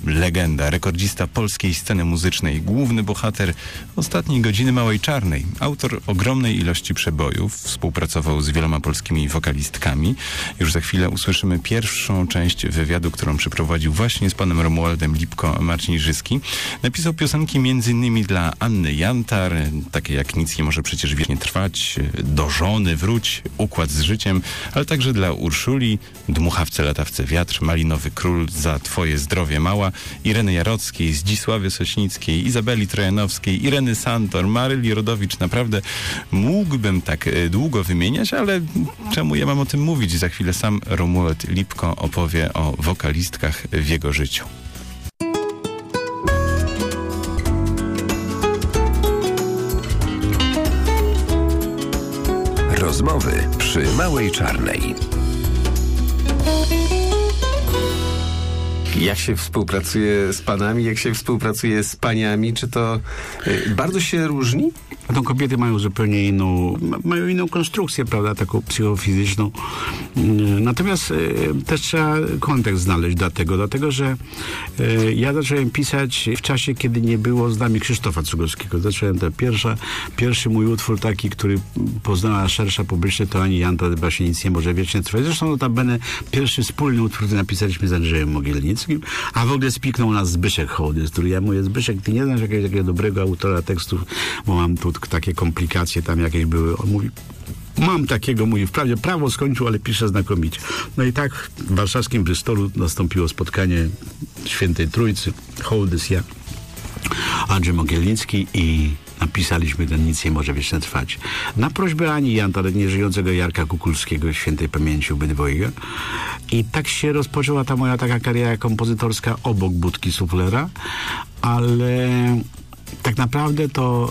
legenda, rekordzista polskiej sceny muzycznej, główny bohater Ostatniej godziny Małej Czarnej, autor ogromnej ilości przebojów, współpracował z wieloma polskimi wokalistkami. Już za chwilę usłyszymy pierwszą część wywiadu, którą przeprowadził właśnie z panem Romualdem Lipko Marcin Żyski. Napisał piosenki m.in. dla Anny Jantar, takie jak Nic nie może przecież wiecznie trwać, Do żony wróć, Układ z życiem, ale także dla Urszuli, Dmuchawce latawce wiatr, Malinowy król, Za twoje zdrowie mała, Ireny Jarockiej, Zdzisławy Sośnickiej, Izabeli Trojanowskiej, Ireny Santor, Maryli Rodowicz. Naprawdę mógłbym tak długo wymieniać, ale czemu ja mam o tym mówić? Za chwilę sam Romuald Lipko opowie o wokalistkach w jego życiu. Rozmowy przy Małej Czarnej. Jak się współpracuje z panami, jak się współpracuje z paniami? Czy to bardzo się różni? No, kobiety mają zupełnie inną konstrukcję, prawda, taką psychofizyczną. Natomiast też trzeba kontekst znaleźć dlatego, że ja zacząłem pisać w czasie, kiedy nie było z nami Krzysztofa Cugowskiego. Zacząłem pierwszy mój utwór taki, który poznała szersza publiczność, to Ani Jantar, właśnie Nic nie może wiecznie trwać. Zresztą notabene pierwszy wspólny utwór, który napisaliśmy z Andrzejem Mogielnickim, a w ogóle spiknął nas Zbyszek Hołdys, który ja mówię, Zbyszek, ty nie znasz jakiegoś takiego dobrego autora tekstów, bo mam tu takie komplikacje tam jakieś były. On mówi, mam takiego, mówi, wprawdzie prawo skończył, ale pisze znakomicie. No i tak w warszawskim Bristolu nastąpiło spotkanie Świętej Trójcy, Hołdys, ja, Andrzej Mogielnicki i napisaliśmy ten Nic nie może wiecznie trwać. Na prośbę Ani Jantar, nieżyjącego Jarka Kukulskiego, świętej pamięci obydwojga. I tak się rozpoczęła ta moja taka kariera kompozytorska obok budki suflera, ale tak naprawdę to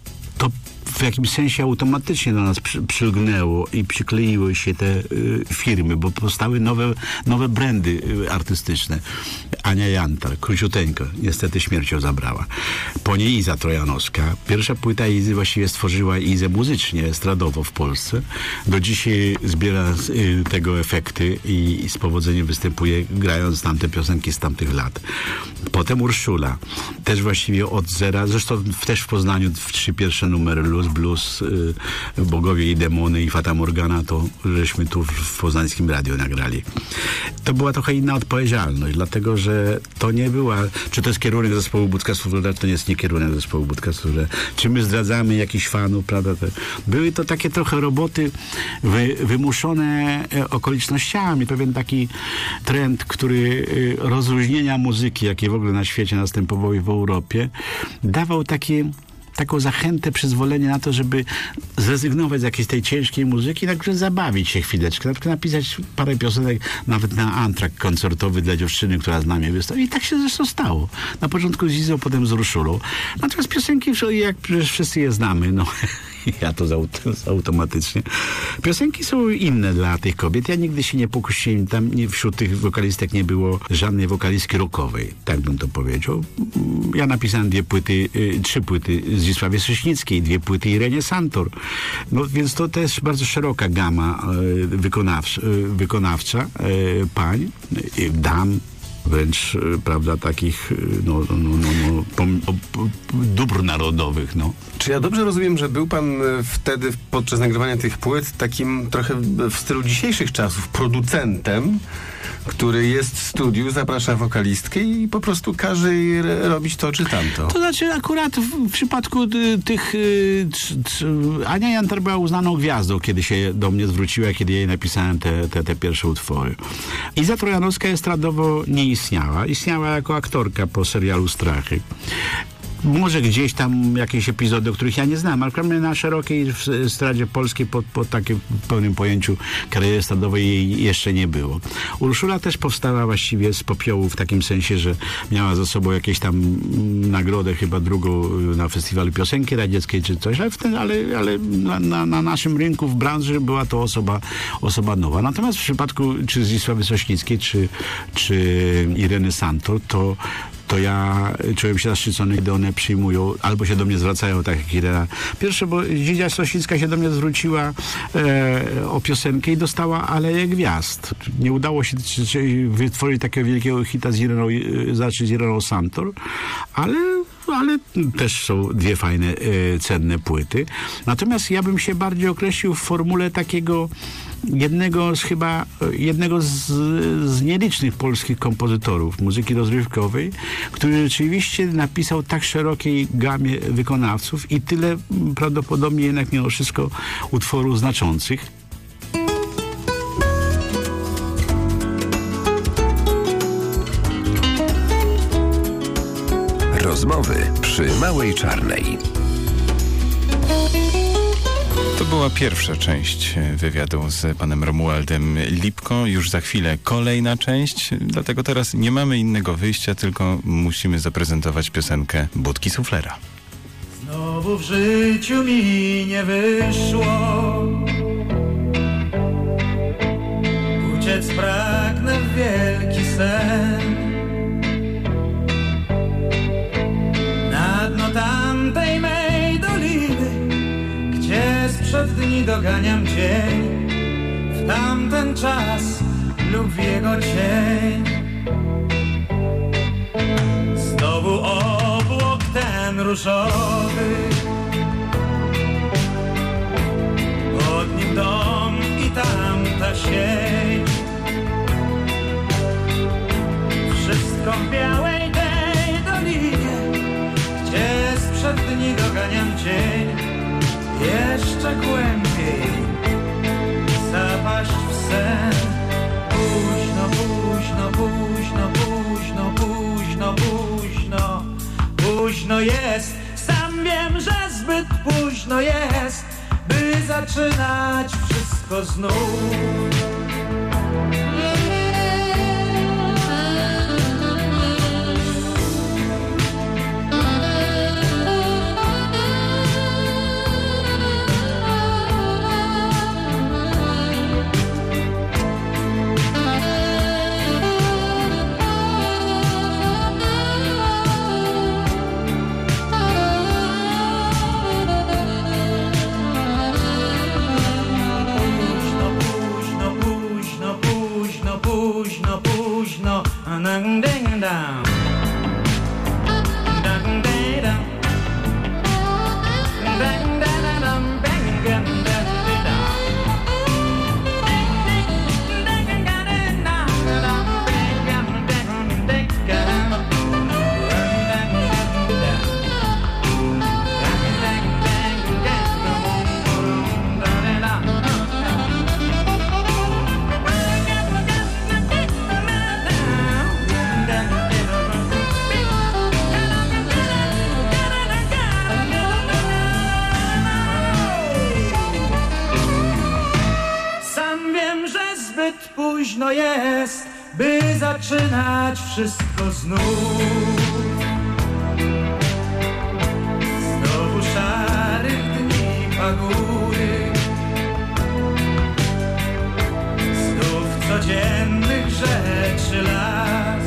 w jakimś sensie automatycznie do nas przylgnęło i przykleiły się te firmy, bo powstały nowe brandy artystyczne. Ania Jantar, króciuteńko, niestety śmiercią zabrała. Po niej Iza Trojanowska. Pierwsza płyta Izy właściwie stworzyła Izę muzycznie, estradowo w Polsce. Do dzisiaj zbiera tego efekty i z powodzeniem występuje, grając tamte piosenki z tamtych lat. Potem Urszula. Też właściwie od zera, zresztą też w Poznaniu w 3 pierwsze numery Blues, Bogowie i Demony i Fata Morgana, to żeśmy tu w poznańskim radiu nagrali. To była trochę inna odpowiedzialność, dlatego, że to nie była, czy to jest kierunek zespołu Budka Suflera, to nie jest nie kierunek zespołu Budka Suflera. Czy my zdradzamy jakichś fanów, prawda? Były to takie trochę roboty wymuszone okolicznościami, pewien taki trend, który rozluźnienia muzyki, jakie w ogóle na świecie następowało i w Europie, dawał taką zachętę, przyzwolenie na to, żeby zrezygnować z jakiejś tej ciężkiej muzyki i także zabawić się chwileczkę. Na przykład napisać parę piosenek nawet na antrakt koncertowy dla dziewczyny, która z nami wystąpi. I tak się zresztą stało. Na początku z Izą, potem z Urszulą. Natomiast piosenki, jak przecież wszyscy je znamy, no ja to automatycznie. Piosenki są inne dla tych kobiet. Ja nigdy się nie pokusiłem, tam wśród tych wokalistek nie było żadnej wokalistki rockowej, tak bym to powiedział. Ja napisałem 3 płyty Zdzisławie Sośnickiej, 2 płyty Irenie Santor. No więc to też bardzo szeroka gama wykonawcza pań, dam, wręcz, prawda, takich dóbr narodowych, no. Czy ja dobrze rozumiem, że był pan wtedy podczas nagrywania tych płyt takim trochę w stylu dzisiejszych czasów producentem, który jest w studiu, zaprasza wokalistkę i po prostu każe jej robić to czy tamto? To znaczy akurat w przypadku tych Ania Jantar była uznaną gwiazdą, kiedy się do mnie zwróciła, kiedy jej napisałem te pierwsze utwory. Iza Trojanowska estradowo nie istniała. Istniała jako aktorka po serialu Strachy. Może gdzieś tam jakieś epizody, o których ja nie znam, ale na szerokiej estradzie polskiej po takim pełnym pojęciu kariery estradowej jej jeszcze nie było. Urszula też powstała właściwie z popiołu w takim sensie, że miała za sobą jakieś tam nagrodę, chyba drugą na festiwalu piosenki radzieckiej czy coś, ale na naszym rynku w branży była to osoba nowa. Natomiast w przypadku czy Zdzisławy Sośnickiej, czy Ireny Santor, to to ja czułem się zaszczycony, gdy one przyjmują, albo się do mnie zwracają, tak jak Irena. Pierwsze, bo Dzidzia Sosińska się do mnie zwróciła o piosenkę i dostała Aleję Gwiazd. Nie udało się wytworzyć takiego wielkiego hita z Ireną Santor, ale też są dwie fajne, cenne płyty. Natomiast ja bym się bardziej określił w formule takiego jednego z nielicznych polskich kompozytorów muzyki rozrywkowej, który rzeczywiście napisał tak szerokiej gamie wykonawców i tyle prawdopodobnie jednak mimo wszystko utworów znaczących. Rozmowy przy Małej Czarnej. To była pierwsza część wywiadu z panem Romualdem Lipko. Już za chwilę kolejna część, dlatego teraz nie mamy innego wyjścia, tylko musimy zaprezentować piosenkę Budki Suflera. Znowu w życiu mi nie wyszło, uciec pragnę w wielki sen, na dno tamtej mej doliny, gdzie sprzed dni doganiam dzień, w tamten czas lub w jego cień. Znowu obłok ten różowy, pod nim dom i tamta sień, wszystko w białej tej dolinie, gdzie sprzed dni doganiam dzień, jeszcze głębiej zapaść w sen. Późno, późno, późno, późno, późno, późno, późno jest, sam wiem, że zbyt późno jest, by zaczynać wszystko znów. Późno jest, by zaczynać wszystko znów. Znowu szarych dni pagury, znów codziennych rzeczy las.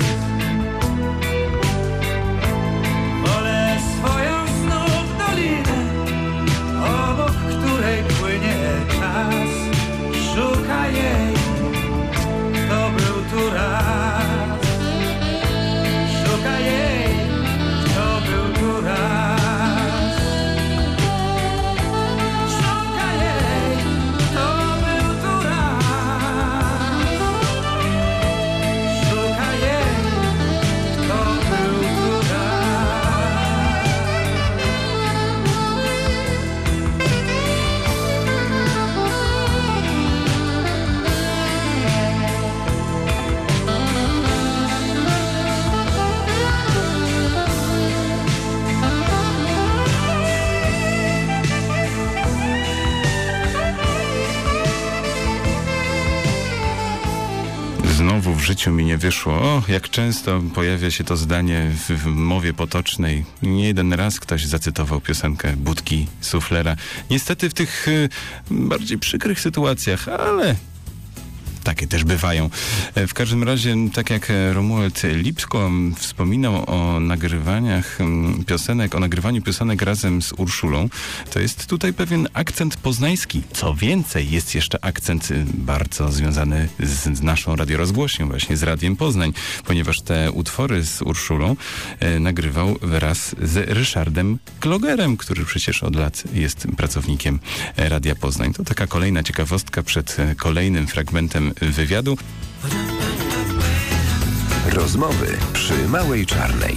Wolę swoją znów dolinę, obok której płynie czas. Szukaj jej, to był tu raz. Szukaj jej, to był tu raz. Szukaj jej, to był tu raz. Szukaj jej, to był tu raz. Znowu w życiu mi nie wyszło. O, jak często pojawia się to zdanie w mowie potocznej. Nie jeden raz ktoś zacytował piosenkę Budki Suflera. Niestety w tych bardziej przykrych sytuacjach, ale takie też bywają. W każdym razie, tak jak Romuald Lipko wspominał o nagrywaniu piosenek razem z Urszulą, to jest tutaj pewien akcent poznański. Co więcej, jest jeszcze akcent bardzo związany z naszą radiorozgłośnią, właśnie z Radiem Poznań, ponieważ te utwory z Urszulą nagrywał wraz z Ryszardem Klogerem, który przecież od lat jest pracownikiem Radia Poznań. To taka kolejna ciekawostka przed kolejnym fragmentem wywiadu. Rozmowy przy Małej Czarnej.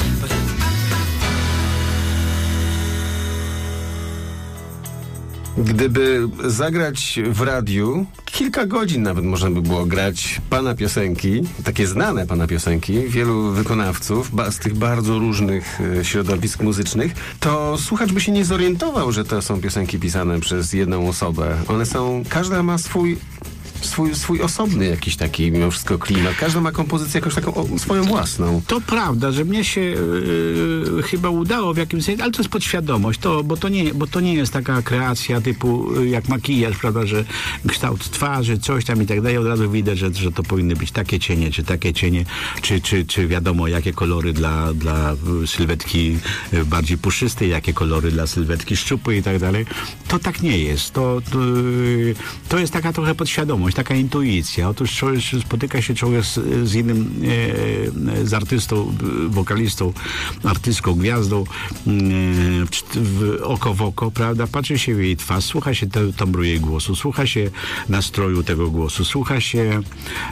Gdyby zagrać w radiu, kilka godzin nawet można by było grać pana piosenki, takie znane pana piosenki, wielu wykonawców z tych bardzo różnych środowisk muzycznych, to słuchacz by się nie zorientował, że to są piosenki pisane przez jedną osobę. One są, każda ma swój osobny jakiś taki mimo wszystko klimat. Każda ma kompozycję jakąś taką swoją własną. To prawda, że mnie się chyba udało w jakimś sensie, ale to jest podświadomość, bo to nie jest taka kreacja typu jak makijaż, prawda, że kształt twarzy, coś tam i tak dalej, od razu widać, że to powinny być takie cienie, czy wiadomo, jakie kolory dla sylwetki bardziej puszystej, jakie kolory dla sylwetki szczupłej i tak dalej. To tak nie jest. To jest taka trochę podświadomość, taka intuicja. Otóż spotyka się człowiek z innym, z artystą, wokalistą, artystką, gwiazdą, oko w oko, prawda? Patrzy się w jej twarz, słucha się tembru jej głosu, słucha się nastroju tego głosu, słucha się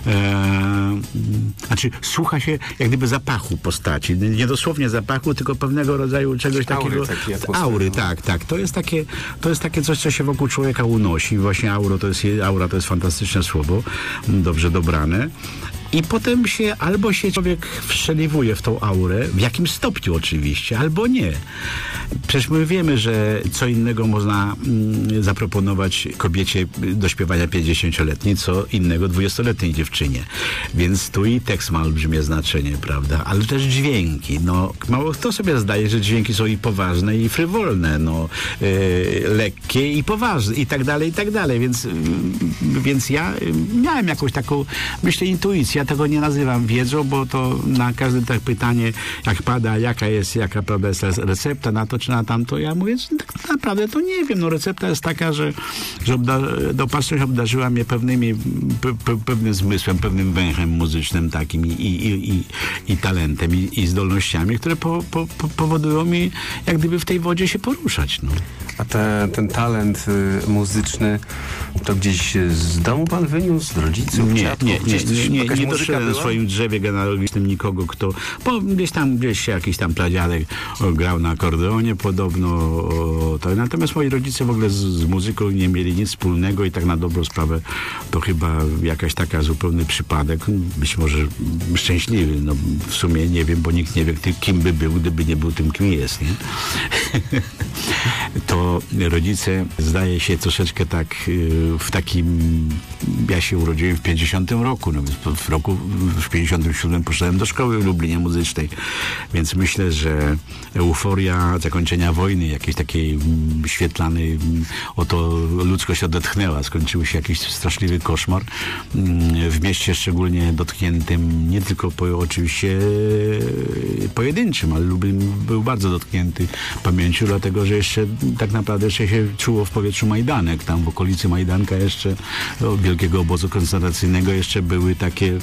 słucha się jak gdyby zapachu postaci. Nie dosłownie zapachu, tylko pewnego rodzaju czegoś takiego. Aury, tak. To jest takie coś, co się wokół człowieka unosi. Właśnie aura to jest fantastyczne słowo, dobrze dobrane. I potem albo się człowiek wszczeliwuje w tą aurę, w jakim stopniu oczywiście, albo nie. Przecież my wiemy, że co innego można zaproponować kobiecie do śpiewania 50-letniej, co innego 20-letniej dziewczynie. Więc tu i tekst ma olbrzymie znaczenie, prawda? Ale też dźwięki. No, mało kto sobie zdaje, że dźwięki są i poważne, i frywolne, lekkie i poważne, i tak dalej. Więc ja miałem jakąś taką, myślę, intuicję. Ja tego nie nazywam wiedzą, bo to na każde tak pytanie, jak pada, jaka prawda jest recepta na to czy na tamto, ja mówię, że tak naprawdę to nie wiem. Recepta jest taka, że dopatrzność obdarzyła mnie pewnym zmysłem, pewnym węchem muzycznym takim i talentem i zdolnościami, które powodują mi jak gdyby w tej wodzie się poruszać. No. A ten talent muzyczny to gdzieś z domu pan wyniósł, z rodziców? Nie doszedłem w swoim drzewie genealogicznym nikogo, kto... Gdzieś się jakiś tam pradziadek grał na akordeonie podobno. Natomiast moi rodzice w ogóle z muzyką nie mieli nic wspólnego i tak na dobrą sprawę to chyba jakaś taka zupełny przypadek. Być może szczęśliwy. No, w sumie nie wiem, bo nikt nie wie, kim by był, gdyby nie był tym, kim jest. Nie? To rodzice, zdaje się, troszeczkę tak w takim... Ja się urodziłem w 50 roku, no więc w 57 poszedłem do szkoły w Lublinie Muzycznej, więc myślę, że euforia zakończenia wojny, jakiejś takiej świetlanej, oto ludzkość odetchnęła, skończył się jakiś straszliwy koszmar w mieście szczególnie dotkniętym, nie tylko oczywiście pojedynczym, ale Lublin był bardzo dotknięty pamięcią, dlatego, że jeszcze tak naprawdę jeszcze się czuło w powietrzu Majdanek, tam w okolicy Majdanka jeszcze wielkiego obozu koncentracyjnego jeszcze były takie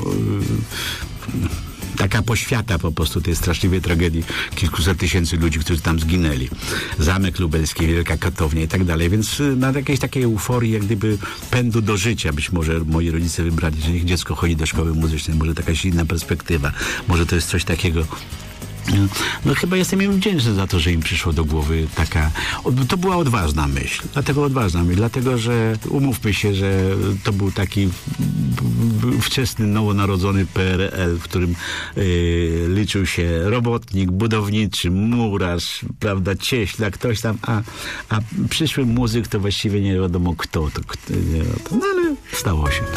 taka poświata po prostu tej straszliwej tragedii kilkuset tysięcy ludzi, którzy tam zginęli. Zamek Lubelski, Wielka Katownia i tak dalej. Więc na jakiejś takiej euforii, jak gdyby pędu do życia, być może moi rodzice wybrali, że niech dziecko chodzi do szkoły muzycznej. Może jakaś inna perspektywa. Może to jest coś takiego. No chyba jestem im wdzięczny za to, że im przyszło do głowy taka... To była odważna myśl. Dlatego, że umówmy się, że to był taki wczesny, nowonarodzony PRL, w którym liczył się robotnik, budowniczy, murarz, prawda, cieśla, ktoś tam, a przyszły muzyk to właściwie nie wiadomo kto. No ale stało się.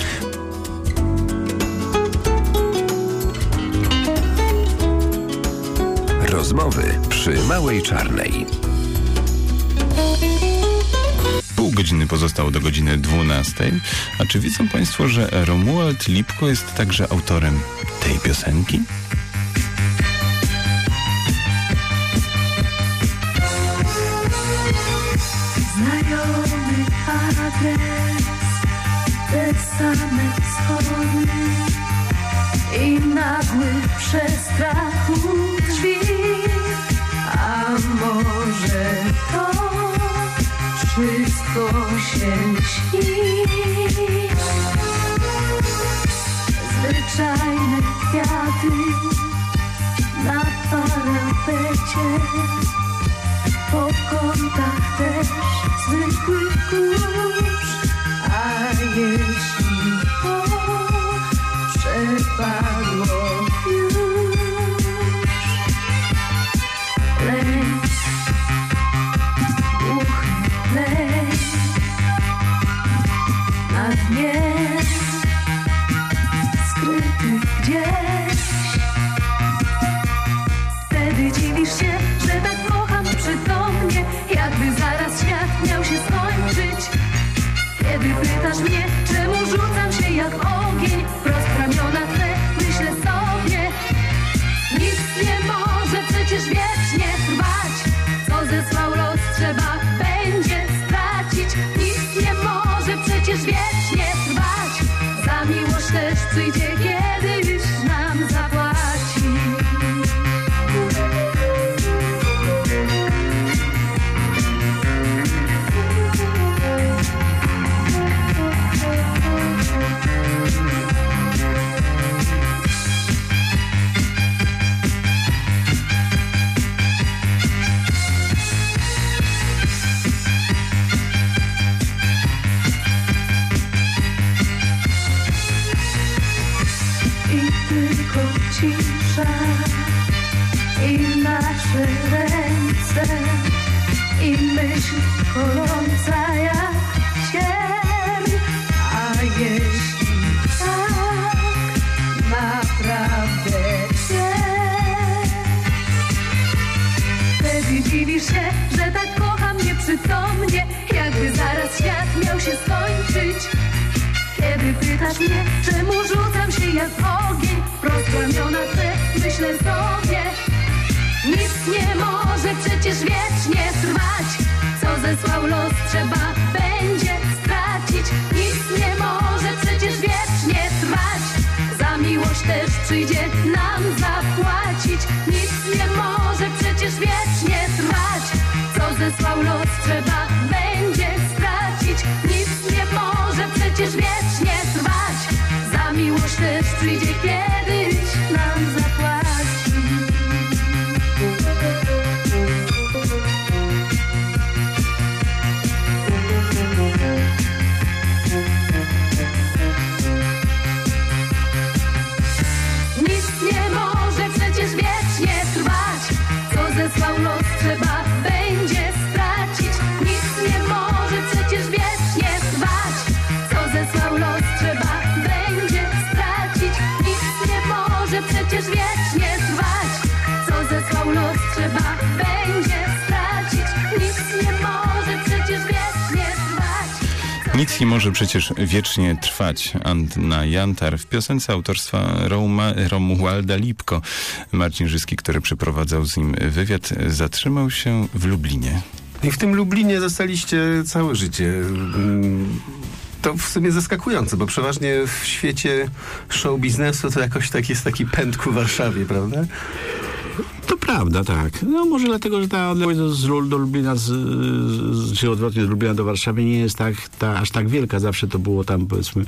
Rozmowy przy Małej Czarnej. pół godziny pozostało do godziny 12. A czy wiedzą Państwo, że Romuald Lipko jest także autorem tej piosenki? Znajomy adres, te same schody i nagły przestrach u drzwi. A może to wszystko się śni? Zwyczajne kwiaty na parapecie, po kątach też zwykły kurz. A jeśli to przepadło już, lęk, głuchy lęk na dnie skryty gdzieś. Wtedy dziwisz się, że tak kocham przytomnie, jakby zaraz świat miał się skończyć. Kiedy pytasz mnie, czemu rzucam się jak ogień, wprost w ramiona twe myślę sobie. Nic nie może przecież wiecznie trwać, co zesłał los trzeba będzie stracić. Nic nie może przecież wiecznie trwać, za miłość też przyjdzie kiedyś nam zapłaci. Cisza i nasze ręce i myśl koląca jak cień. A jeśli tak naprawdę jest, wtedy dziwisz się, że tak kocham nieprzytomnie, jakby zaraz świat miał się skończyć. Kiedy pytasz mnie, czemu rzucam się jak ogień, wprost w ramiona twe myślę sobie. Nic nie może przecież wiecznie trwać, co zesłał los trzeba będzie stracić. Nic nie może przecież wiecznie trwać, za miłość też przyjdzie nam zapłacić. Nic nie może przecież wiecznie trwać, co zesłał los trzeba będzie stracić. Nic nie może przecież wiecznie trwać, za miłość też przyjdzie kiedyś nam zapłaci. Nic nie może przecież wiecznie trwać, co zesłał los trzeba będzie stracić. Nic nie może przecież wiecznie trwać, co zesłał los trzeba będzie stracić. Nic nie może przecież wiecznie trwać, co zesłał los trzeba będzie stracić. Nic nie może przecież wiecznie trwać. Nic nie może przecież wiecznie trwać. Anna Jantar w piosence autorstwa Romualda Lipko. Marcin Żyski, który przeprowadzał z nim wywiad, zatrzymał się w Lublinie. I w tym Lublinie zostaliście całe życie. To w sumie zaskakujące, bo przeważnie w świecie show biznesu to jakoś tak jest taki pęd ku Warszawie, prawda? To prawda, tak. No może dlatego, że ta odległość do Lublina, czy odwrotnie z Lublina do Warszawy nie jest aż tak wielka. Zawsze to było tam powiedzmy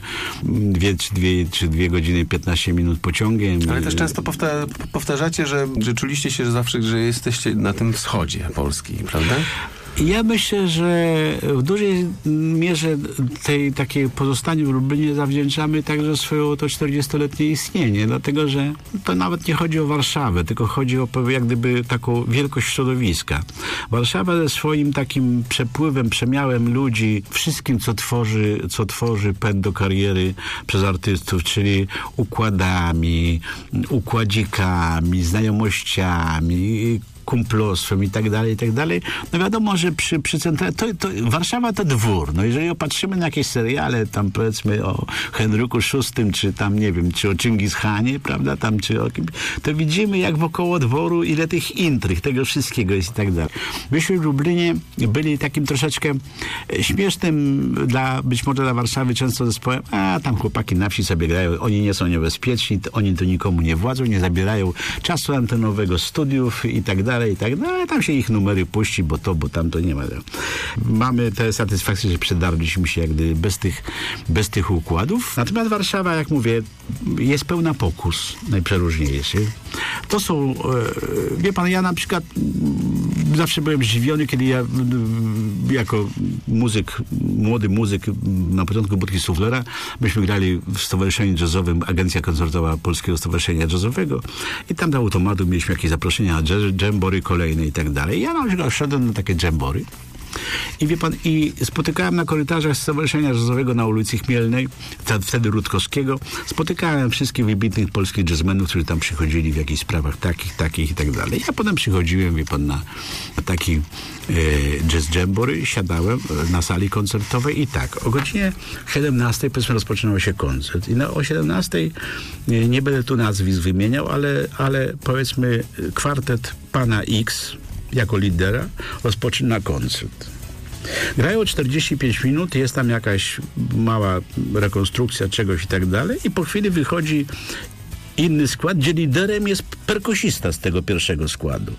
2 godziny 15 minut pociągiem. Ale też często powtarzacie, że czuliście się zawsze, że jesteście na tym wschodzie Polski, prawda? Ja myślę, że w dużej mierze tej takiej pozostaniu w Lublinie zawdzięczamy także swoje to 40-letnie istnienie, dlatego że to nawet nie chodzi o Warszawę, tylko chodzi o jak gdyby taką wielkość środowiska. Warszawa ze swoim takim przepływem, przemiałem ludzi, wszystkim co tworzy pęd do kariery przez artystów, czyli układami, układzikami, znajomościami, kumplostwem i tak dalej. No wiadomo, że przy centrale, Warszawa to dwór. No jeżeli opatrzymy na jakieś seriale, tam powiedzmy o Henryku VI, czy tam, nie wiem, czy o Chingis Hanie, prawda, tam, czy o kim, to widzimy, jak wokoło dworu, ile tych intryg, tego wszystkiego jest i tak dalej. Myśmy w Lublinie byli takim troszeczkę śmiesznym być może dla Warszawy często zespołem, tam chłopaki na wsi sobie grają, oni nie są niebezpieczni, oni tu nikomu nie władzą, nie zabierają czasu antenowego, studiów i tak dalej, ale tam się ich numery puści, bo tamto nie ma. Mamy tę satysfakcję, że przedarliśmy się jak gdyby bez tych układów. Natomiast Warszawa, jak mówię, jest pełna pokus najprzeróżniejszych. To są, wie pan, ja na przykład zawsze byłem zdziwiony, kiedy ja jako młody muzyk na początku Budki Suflera, myśmy grali w Stowarzyszeniu Jazzowym, Agencja Koncertowa Polskiego Stowarzyszenia Jazzowego i tam do automatu mieliśmy jakieś zaproszenia na jambory kolejne i tak dalej. Ja na przykład szedłem na takie jambory i wie pan, i spotykałem na korytarzach Stowarzyszenia Jazzowego na ulicy Chmielnej, wtedy Rutkowskiego, spotykałem wszystkich wybitnych polskich jazzmenów, którzy tam przychodzili w jakichś sprawach takich i tak dalej. Ja potem przychodziłem, wie pan, na taki jazz jambory, siadałem na sali koncertowej i tak, o godzinie 17 powiedzmy rozpoczynał się koncert i o 17 nie będę tu nazwisk wymieniał, ale powiedzmy kwartet pana X jako lidera rozpoczyna koncert. Grają 45 minut, jest tam jakaś mała rekonstrukcja czegoś i tak dalej i po chwili wychodzi inny skład, gdzie liderem jest perkusista z tego pierwszego składu.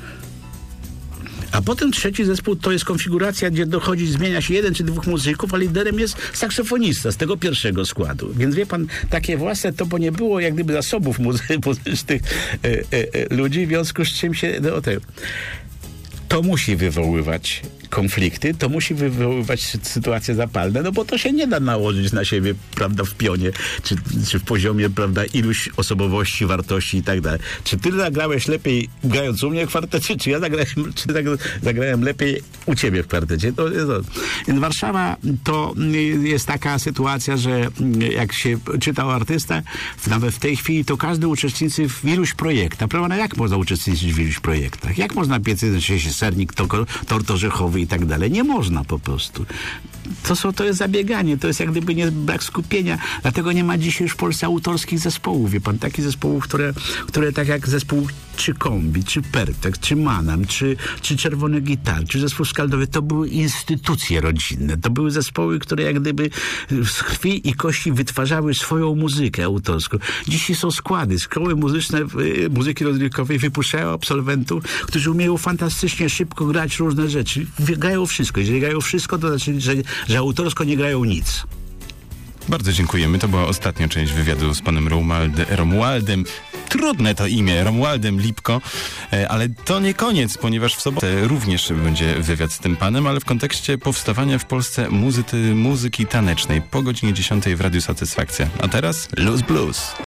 A potem trzeci zespół to jest konfiguracja, gdzie zmienia się jeden czy dwóch muzyków, a liderem jest saksofonista z tego pierwszego składu. Więc wie pan, takie własne to, bo nie było jak gdyby zasobów muzycznych ludzi, w związku z czym się... To musi wywoływać konflikty, to musi wywoływać sytuacje zapalne, no bo to się nie da nałożyć na siebie, prawda, w pionie, czy w poziomie, prawda, iluś osobowości, wartości i tak dalej. Czy ty zagrałeś lepiej grając u mnie w kwartecie, czy ja zagrałem lepiej u ciebie w kwartecie? Więc Warszawa to jest taka sytuacja, że jak się czytał artysta, nawet w tej chwili, to każdy uczestniczy w iluś projektach. Prawda, jak można uczestniczyć w iluś projektach? Jak można piec się sernik, tort orzechowy i tak dalej? Nie można po prostu. To jest zabieganie, to jest jak gdyby brak skupienia. Dlatego nie ma dzisiaj już w Polsce autorskich zespołów, wie pan, takich zespołów, które tak jak zespół czy Kombi, czy Perfekt, czy Manam, czy Czerwone Gitary, czy zespół skaldowy, to były instytucje rodzinne. To były zespoły, które jak gdyby z krwi i kości wytwarzały swoją muzykę autorską. Dzisiaj są składy, szkoły muzyczne, muzyki rozrywkowej wypuszczają absolwentów, którzy umieją fantastycznie szybko grać różne rzeczy. Grają wszystko. Jeżeli grają wszystko, to znaczy, że autorsko nie grają nic. Bardzo dziękujemy. To była ostatnia część wywiadu z panem Romualdem. Trudne to imię, Romualdem Lipko, ale to nie koniec, ponieważ w sobotę również będzie wywiad z tym panem, ale w kontekście powstawania w Polsce muzyki tanecznej po godzinie 10 w Radiu Satysfakcja. A teraz Luz Blues.